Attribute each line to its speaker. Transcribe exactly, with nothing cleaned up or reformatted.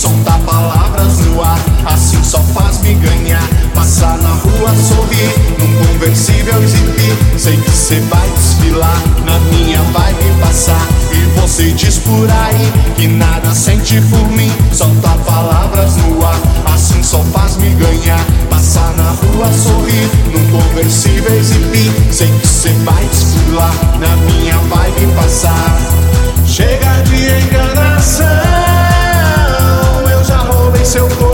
Speaker 1: soltar palavras no ar, assim só faz me ganhar. Passar na rua, sorrir, num conversível exibir. Sei que cê vai desfilar, na minha vibe passar. E você diz por aí que nada sente por mim. Solta palavras no ar, assim só faz me ganhar. Passar na rua, sorrir, num conversível exibir. Sei que cê vai desfilar, na minha vibe passar. Chega de enganação, eu já roubei seu corpo.